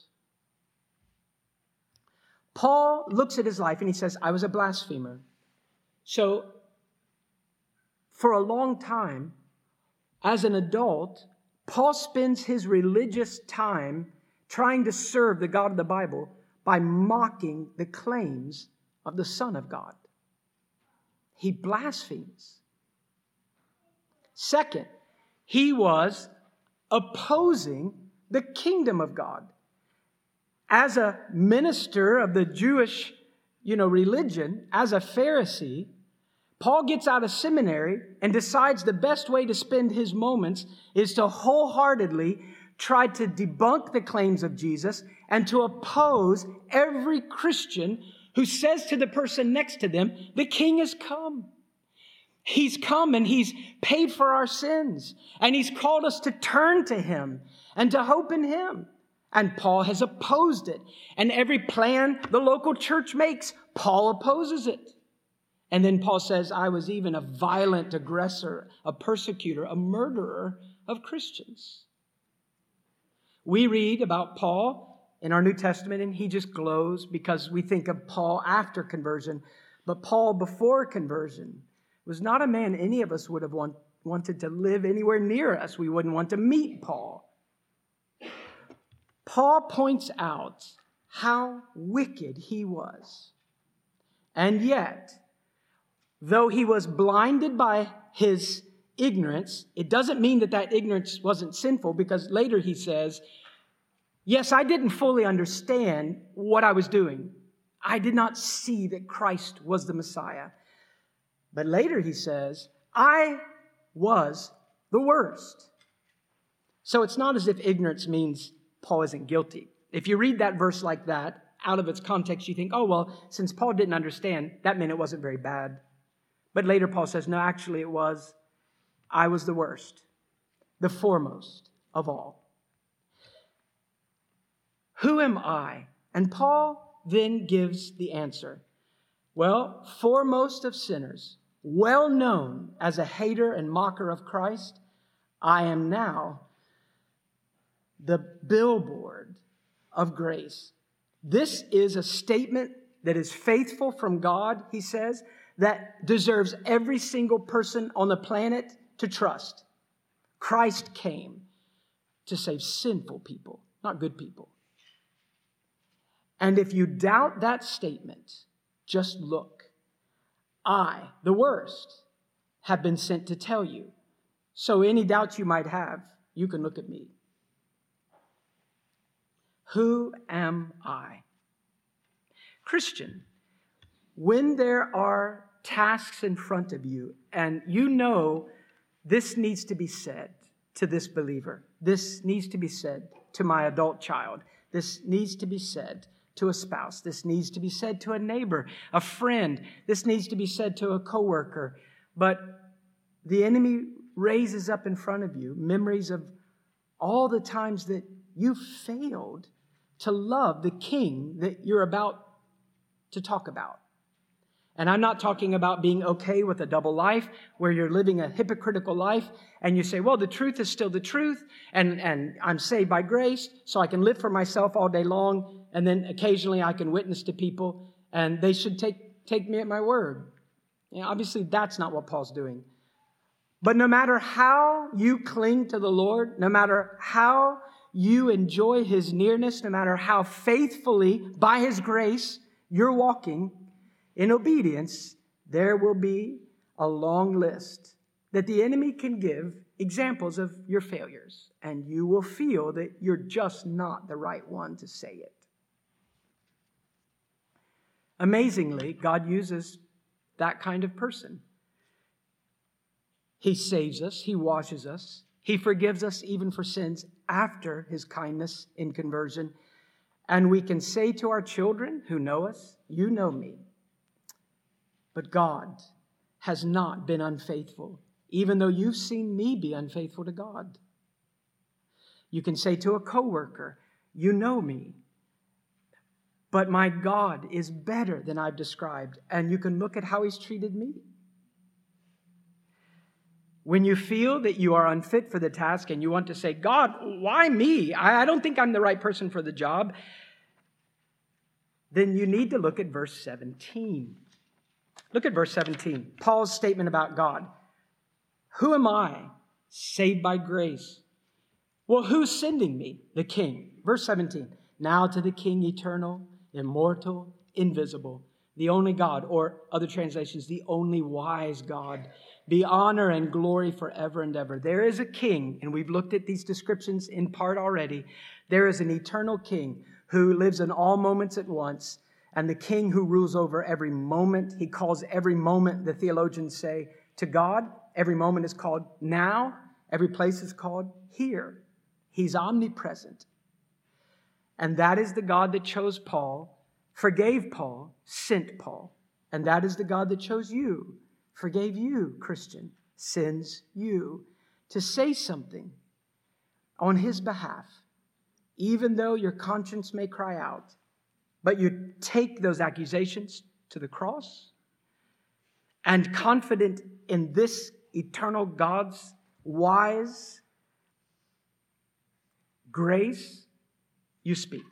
Paul looks at his life and he says, I was a blasphemer. So, for a long time, as an adult, Paul spends his religious time trying to serve the God of the Bible by mocking the claims of the Son of God. He blasphemes. Second, he was opposing the kingdom of God. As a minister of the Jewish, religion, as a Pharisee, Paul gets out of seminary and decides the best way to spend his moments is to wholeheartedly try to debunk the claims of Jesus and to oppose every Christian who says to the person next to them, the King has come. He's come and He's paid for our sins. And He's called us to turn to Him and to hope in Him. And Paul has opposed it. And every plan the local church makes, Paul opposes it. And then Paul says, I was even a violent aggressor, a persecutor, a murderer of Christians. We read about Paul in our New Testament, and he just glows because we think of Paul after conversion. But Paul before conversion was not a man any of us would have wanted to live anywhere near us. We wouldn't want to meet Paul. Paul points out how wicked he was. And yet, though he was blinded by his ignorance, it doesn't mean that ignorance wasn't sinful, because later he says, yes, I didn't fully understand what I was doing. I did not see that Christ was the Messiah. But later he says, I was the worst. So it's not as if ignorance means Paul isn't guilty. If you read that verse like that, out of its context, you think, oh, well, since Paul didn't understand, that meant it wasn't very bad. But later Paul says, no, actually it was. I was the worst, the foremost of all. Who am I? And Paul then gives the answer. Well, foremost of sinners, well known as a hater and mocker of Christ, I am now the billboard of grace. This is a statement that is faithful from God, he says, that deserves every single person on the planet to trust. Christ came to save sinful people, not good people. And if you doubt that statement, just look. I, the worst, have been sent to tell you. So any doubts you might have, you can look at me. Who am I? Christian, when there are tasks in front of you and you know this needs to be said to this believer, this needs to be said to my adult child, this needs to be said to a spouse. This needs to be said to a neighbor, a friend. This needs to be said to a coworker. But the enemy raises up in front of you memories of all the times that you failed to love the King that you're about to talk about. And I'm not talking about being okay with a double life where you're living a hypocritical life and you say, well, the truth is still the truth and I'm saved by grace so I can live for myself all day long and then occasionally I can witness to people and they should take me at my word. Obviously, that's not what Paul's doing. But no matter how you cling to the Lord, no matter how you enjoy His nearness, no matter how faithfully, by His grace, you're walking in obedience, there will be a long list that the enemy can give examples of your failures. And you will feel that you're just not the right one to say it. Amazingly, God uses that kind of person. He saves us. He washes us. He forgives us even for sins after His kindness in conversion. And we can say to our children who know us, you know me. But God has not been unfaithful, even though you've seen me be unfaithful to God. You can say to a coworker, you know me. But my God is better than I've described. And you can look at how He's treated me. When you feel that you are unfit for the task and you want to say, God, why me? I don't think I'm the right person for the job. Then you need to look at verse 17. Look at verse 17. Paul's statement about God. Who am I? Saved by grace. Well, who's sending me? The King. Verse 17. Now to the King eternal, immortal, invisible, the only God, or other translations, the only wise God, be honor and glory forever and ever. There is a King, and we've looked at these descriptions in part already. There is an eternal King who lives in all moments at once, and the King who rules over every moment. He calls every moment, the theologians say, to God. Every moment is called now. Every place is called here. He's omnipresent. And that is the God that chose Paul, forgave Paul, sent Paul. And that is the God that chose you, forgave you, Christian, sends you to say something on His behalf, even though your conscience may cry out. But you take those accusations to the cross, and confident in this eternal God's wise grace, you speak.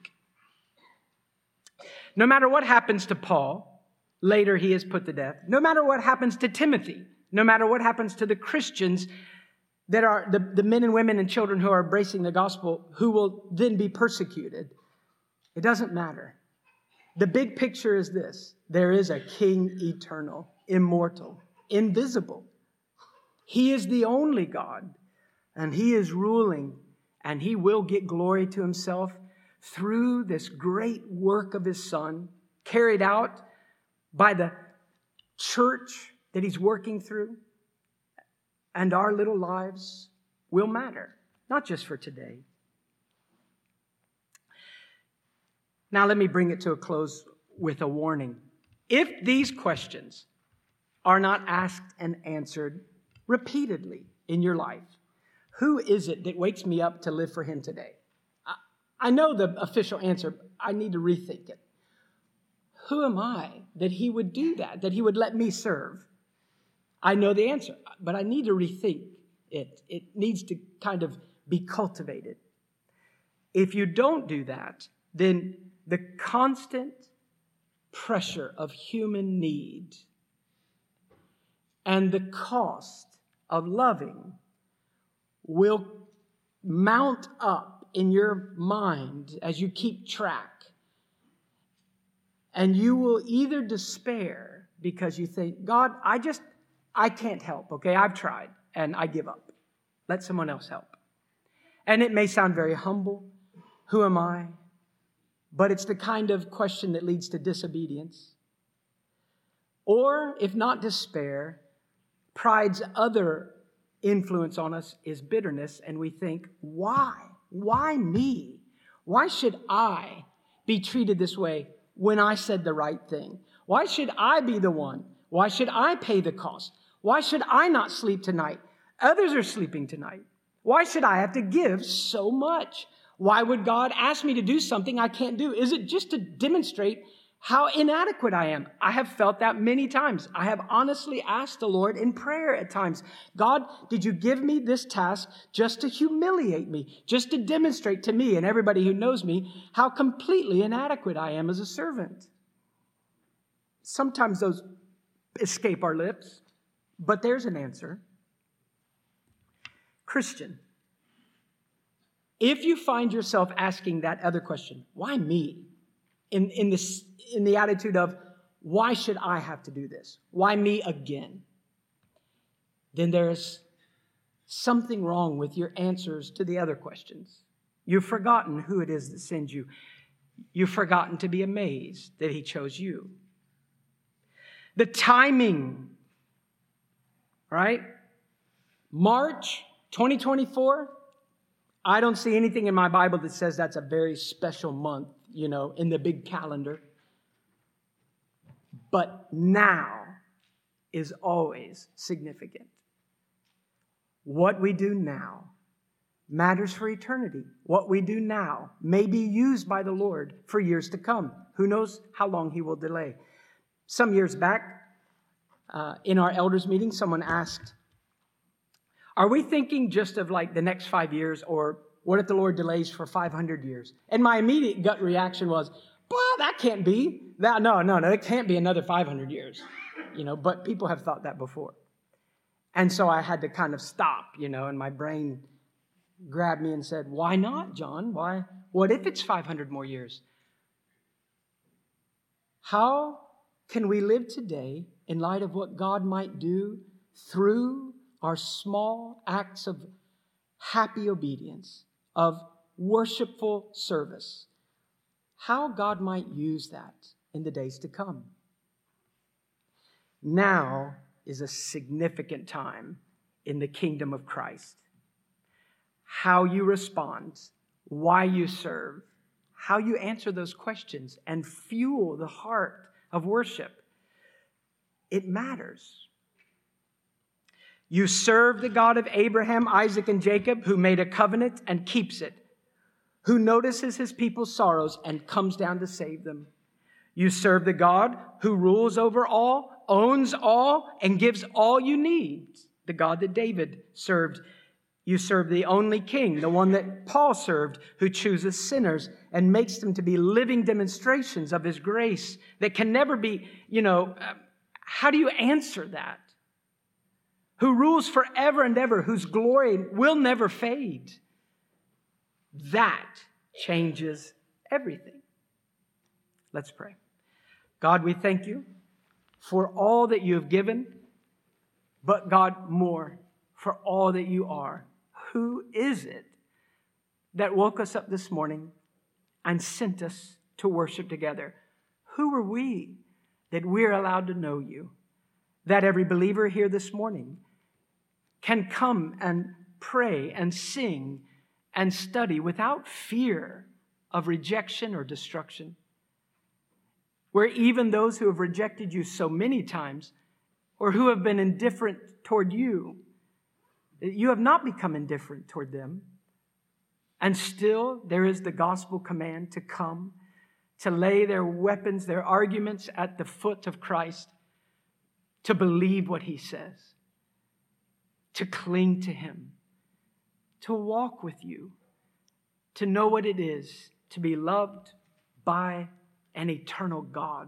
No matter what happens to Paul, later he is put to death. No matter what happens to Timothy, no matter what happens to the Christians that are the men and women and children who are embracing the gospel, who will then be persecuted, it doesn't matter. The big picture is this. There is a King eternal, immortal, invisible. He is the only God, and He is ruling, and He will get glory to Himself through this great work of His Son, carried out by the church that He's working through. And our little lives will matter, not just for today. Now let me bring it to a close with a warning. If these questions are not asked and answered repeatedly in your life, who is it that wakes me up to live for Him today? I know the official answer, but I need to rethink it. Who am I that He would do that He would let me serve? I know the answer, but I need to rethink it. It needs to kind of be cultivated. If you don't do that, then the constant pressure of human need and the cost of loving will mount up in your mind as you keep track. And you will either despair because you think, God, I can't help, okay? I've tried and I give up. Let someone else help. And it may sound very humble. Who am I? But it's the kind of question that leads to disobedience. Or, if not despair, pride's other influence on us is bitterness, and we think, why? Why me? Why should I be treated this way when I said the right thing? Why should I be the one? Why should I pay the cost? Why should I not sleep tonight? Others are sleeping tonight. Why should I have to give so much? Why would God ask me to do something I can't do? Is it just to demonstrate how inadequate I am? I have felt that many times. I have honestly asked the Lord in prayer at times, God, did you give me this task just to humiliate me, just to demonstrate to me and everybody who knows me how completely inadequate I am as a servant? Sometimes those escape our lips, but there's an answer. Christian, if you find yourself asking that other question, why me? In the attitude of, why should I have to do this? Why me again? Then there's something wrong with your answers to the other questions. You've forgotten who it is that sends you. You've forgotten to be amazed that He chose you. The timing, right? March 2024, I don't see anything in my Bible that says that's a very special month, in the big calendar. But now is always significant. What we do now matters for eternity. What we do now may be used by the Lord for years to come. Who knows how long He will delay? Some years back, in our elders meeting, someone asked, are we thinking just of like the next 5 years, or what if the Lord delays for 500 years? And my immediate gut reaction was, well, that can't be. No, it can't be another 500 years. But people have thought that before. And so I had to kind of stop, and my brain grabbed me and said, why not, John? Why? What if it's 500 more years? How can we live today in light of what God might do through our small acts of happy obedience, of worshipful service? How God might use that in the days to come. Now is a significant time in the kingdom of Christ. How you respond, why you serve, how you answer those questions and fuel the heart of worship. It matters. You serve the God of Abraham, Isaac, and Jacob, who made a covenant and keeps it, who notices His people's sorrows and comes down to save them. You serve the God who rules over all, owns all, and gives all you need, the God that David served. You serve the only King, the one that Paul served, who chooses sinners and makes them to be living demonstrations of His grace that can never be, how do you answer that? Who rules forever and ever, whose glory will never fade. That changes everything. Let's pray. God, we thank You for all that You have given, but God, more for all that You are. Who is it that woke us up this morning and sent us to worship together? Who are we that we're allowed to know You? That every believer here this morning can come and pray and sing and study without fear of rejection or destruction. Where even those who have rejected You so many times, or who have been indifferent toward You, You have not become indifferent toward them. And still there is the gospel command to come, to lay their weapons, their arguments at the foot of Christ, to believe what He says, to cling to Him, to walk with You, to know what it is to be loved by an eternal God.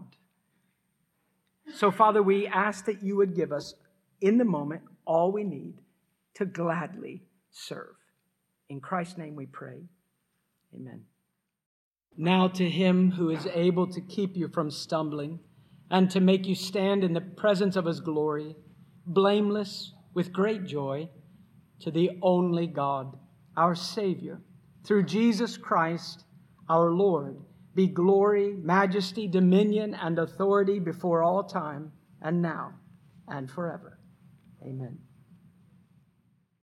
So, Father, we ask that You would give us in the moment all we need to gladly serve. In Christ's name we pray. Amen. Now to Him who is able to keep you from stumbling and to make you stand in the presence of His glory, blameless with great joy, to the only God, our Savior, through Jesus Christ, our Lord, be glory, majesty, dominion, and authority before all time, and now, and forever. Amen.